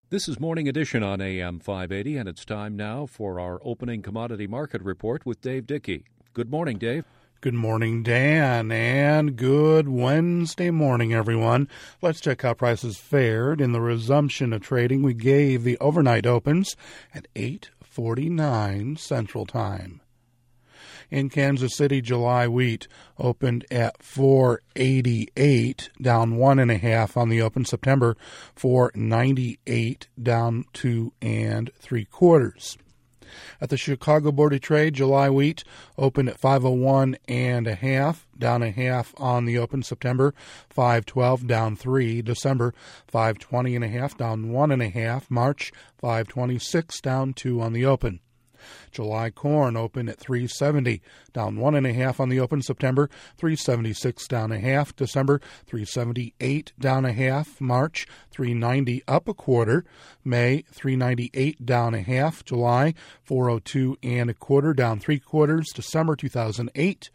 This is Morning Edition on AM 580, and it's time now for our opening commodity market report with Dave Dickey. Good morning, Dave. Good morning, Dan, and good Wednesday morning, everyone. Let's check how prices fared in the resumption of trading. We gave the overnight opens at 8:49 Central Time. In Kansas City, July wheat opened at $4.88, down 1.5 on the open. September, $4.98, down 2 3/4. At the Chicago Board of Trade, July wheat opened at $5.01.5, down 0.5 on the open. September, $5.12, down 3. December, $5.20.5, down 1.5. March, $5.26, down 2 on the open. July corn opened at $3.70, down 1.5 on the open. September, $3.76, down 0.5. December, $3.78, down 0.5. March, $3.90, up 1/4. May, $3.98, down 0.5. July, $4.02 1/4, down 3/4. December 2008,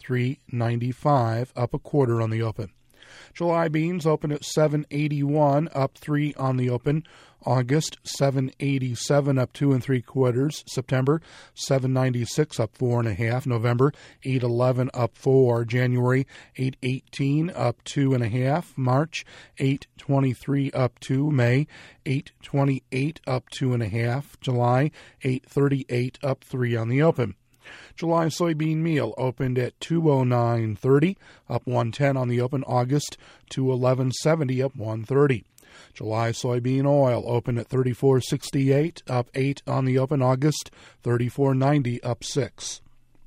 $3.95, up 1/4 on the open. July beans opened at $7.81, up 3 on the open. August, $7.87, up 2 3/4. September, $7.96, up 4.5. November, $8.11, up 4. January, $8.18, up 2.5. March, $8.23, up 2. May, $8.28, up 2.5. July, $8.38, up 3 on the open. July soybean meal opened at $2.0930, up 1.10 on the open. August, $2.1170, up 1.30. July soybean oil opened at $34.68, up 8 on the open. August, $34.90, up 6.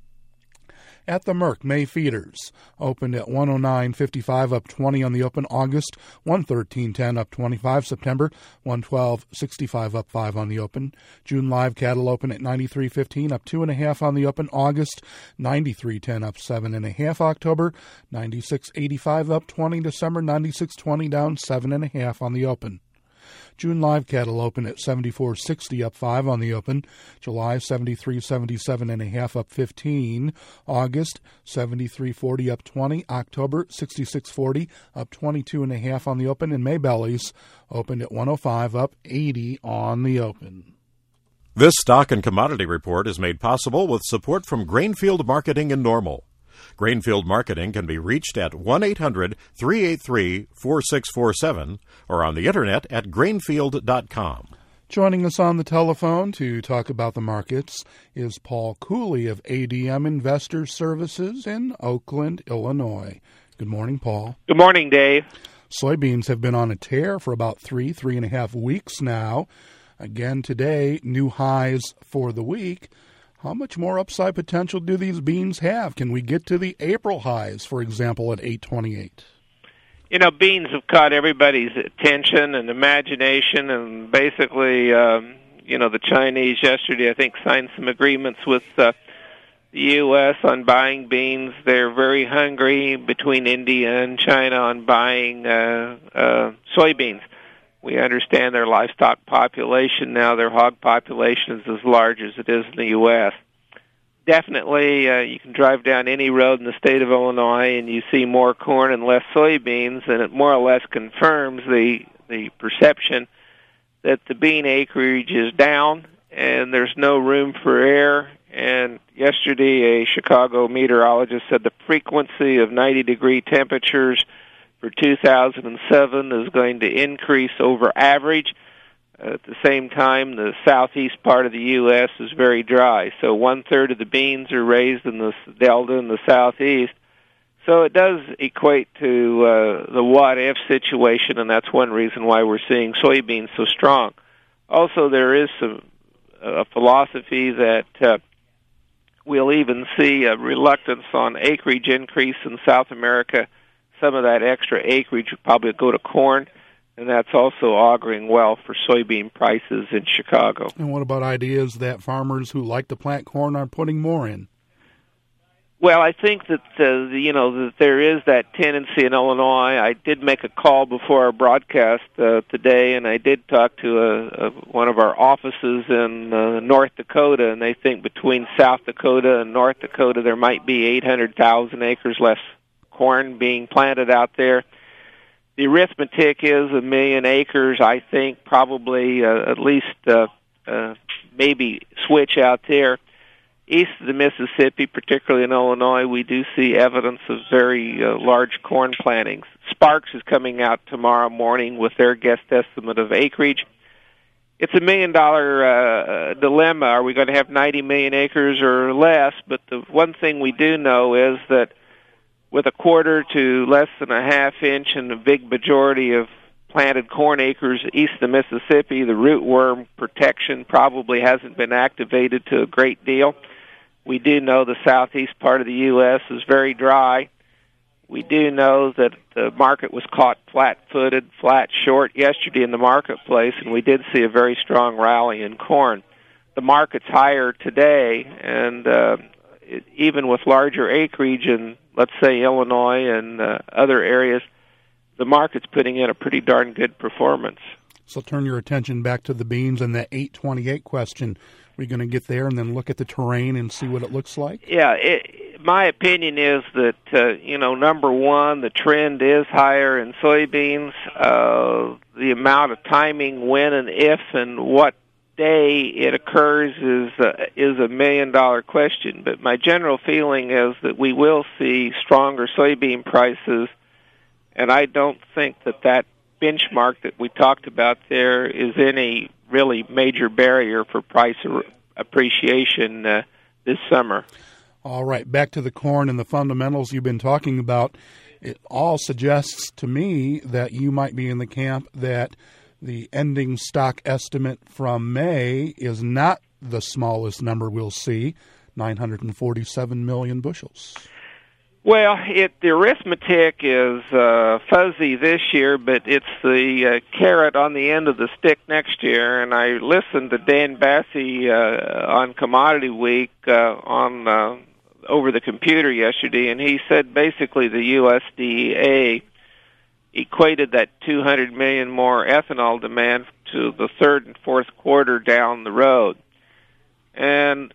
At the Merck, May feeders opened at $109.55, up 20 on the open. August, $113.10, up 25. September, $112.65, up 5 on the open. June live cattle opened at $93.15, up 2.5 on the open. August, $93.10, up 7.5. October, $96.85, up 20. December, $96.20, down 7.5 on the open. June live cattle opened at $74.60, up 5 on the open. July, $73.77.5, up 15. August, $73.40, up 20. October, $66.40, up 22.5 on the open. And May bellies opened at $105, up 80 on the open. This stock and commodity report is made possible with support from Grainfield Marketing in Normal. Grainfield Marketing can be reached at 1-800-383-4647 or on the internet at grainfield.com. Joining us on the telephone to talk about the markets is Paul Cooley of ADM Investor Services in Oakland, Illinois. Good morning, Paul. Good morning, Dave. Soybeans have been on a tear for about 3.5 weeks now. Again today, new highs for the week. How much more upside potential do these beans have? Can we get to the April highs, for example, at 8.28? You know, beans have caught everybody's attention and imagination, and basically, the Chinese yesterday, I think, signed some agreements with the U.S. on buying beans. They're very hungry between India and China on buying soybeans. We understand their livestock population now, their hog population is as large as it is in the U.S. Definitely, you can drive down any road in the state of Illinois and you see more corn and less soybeans, and it more or less confirms the perception that the bean acreage is down and there's no room for error. And yesterday, a Chicago meteorologist said the frequency of 90-degree temperatures for 2007 is going to increase over average. At the same time, the southeast part of the U.S. is very dry. So 1/3 of the beans are raised in the Delta in the southeast. So it does equate to the what-if situation, and that's one reason why we're seeing soybeans so strong. Also, there is a philosophy that we'll even see a reluctance on acreage increase in South America. Some of that extra acreage would probably go to corn, and that's also auguring well for soybean prices in Chicago. And what about ideas that farmers who like to plant corn are putting more in? Well, I think that that there is that tendency in Illinois. I did make a call before our broadcast today, and I did talk to one of our offices in North Dakota, and they think between South Dakota and North Dakota there might be 800,000 acres less corn being planted out there. The arithmetic is 1 million acres. I think probably at least maybe switch out there. East of the Mississippi, particularly in Illinois, we do see evidence of very large corn plantings. Sparks is coming out tomorrow morning with their guess estimate of acreage. It's $1 million dilemma. Are we going to have 90 million acres or less? But the one thing we do know is that with a quarter to less than a half inch and a big majority of planted corn acres east of the Mississippi, the rootworm protection probably hasn't been activated to a great deal. We do know the southeast part of the U.S. is very dry. We do know that the market was caught flat-footed, flat short yesterday in the marketplace, and we did see a very strong rally in corn. The market's higher today, and even with larger acreage in, let's say, Illinois and other areas, the market's putting in a pretty darn good performance. So turn your attention back to the beans and the 828 question. We're going to get there and then look at the terrain and see what it looks like? Yeah, my opinion is that, number one, the trend is higher in soybeans. The amount of timing, when and if and what day it occurs is $1 million question. But my general feeling is that we will see stronger soybean prices, and I don't think that benchmark that we talked about there is any really major barrier for price appreciation this summer. All right, back to the corn and the fundamentals you've been talking about. It all suggests to me that you might be in the camp that the ending stock estimate from May is not the smallest number we'll see, 947 million bushels. Well, the arithmetic is fuzzy this year, but it's the carrot on the end of the stick next year. And I listened to Dan Bassey on Commodity Week over the computer yesterday, and he said basically the USDA equated that 200 million more ethanol demand to the third and fourth quarter down the road. And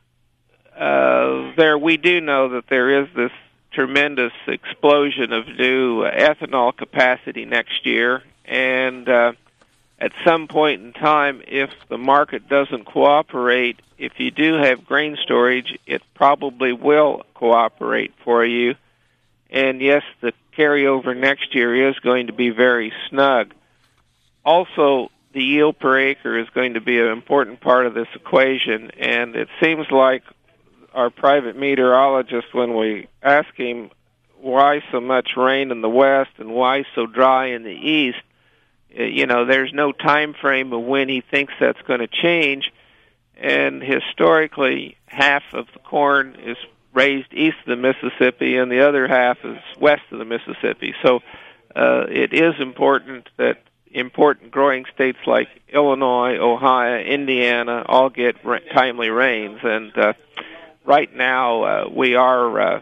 we do know that there is this tremendous explosion of new ethanol capacity next year, and at some point in time, if the market doesn't cooperate, if you do have grain storage, it probably will cooperate for you. And yes, the carryover next year is going to be very snug. Also, the yield per acre is going to be an important part of this equation, and it seems like our private meteorologist, when we ask him why so much rain in the west and why so dry in the east, there's no time frame of when he thinks that's going to change. And historically, half of the corn is raised east of the Mississippi and the other half is west of the Mississippi. So it is important that important growing states like Illinois, Ohio, Indiana all get timely rains. And right now, we have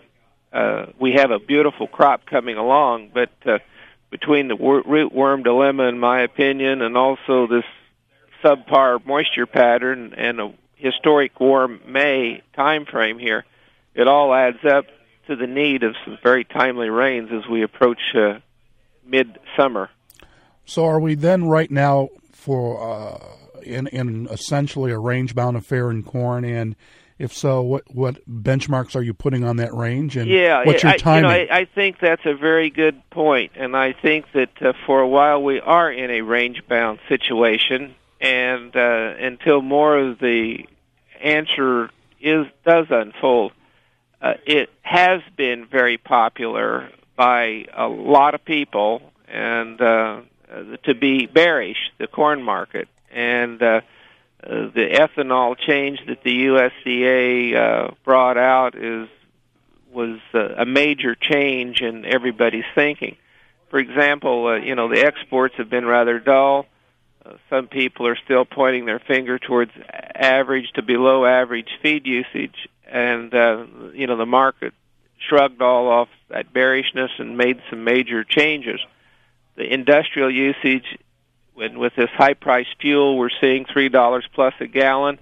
a beautiful crop coming along, but between the rootworm dilemma, in my opinion, and also this subpar moisture pattern and a historic warm May time frame here, it all adds up to the need of some very timely rains as we approach mid-summer. So are we then right now for in essentially a range-bound affair in corn, and if so, what benchmarks are you putting on that range, and what's your timing? I think that's a very good point, and I think that for a while we are in a range-bound situation, and until more of the answer does unfold, it has been very popular by a lot of people, and to be bearish, the corn market, and the ethanol change that the USDA brought out was a major change in everybody's thinking. For example, the exports have been rather dull. Some people are still pointing their finger towards average to below average feed usage, and the market shrugged all off that bearishness and made some major changes. The industrial usage, with this high-priced fuel, we're seeing $3 plus a gallon.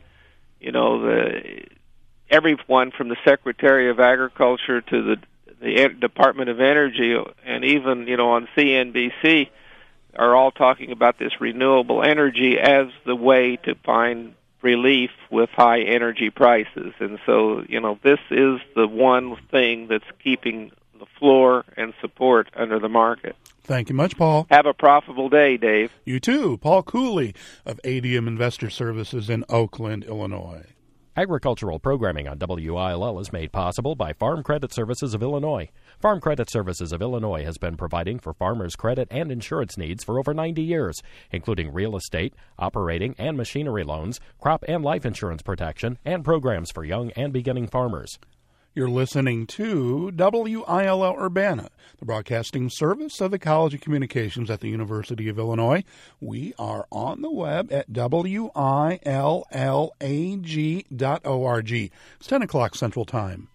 Everyone from the Secretary of Agriculture to the Department of Energy, and even on CNBC, are all talking about this renewable energy as the way to find relief with high energy prices. And so, this is the one thing that's keeping the floor and support under the market. Thank you much, Paul. Have a profitable day, Dave. You too. Paul Cooley of ADM Investor Services in Oakland, Illinois. Agricultural programming on WILL is made possible by Farm Credit Services of Illinois. Farm Credit Services of Illinois has been providing for farmers' credit and insurance needs for over 90 years, including real estate, operating and machinery loans, crop and life insurance protection, and programs for young and beginning farmers. You're listening to WILL Urbana, the broadcasting service of the College of Communications at the University of Illinois. We are on the web at WILLAG.org. It's 10 o'clock Central Time.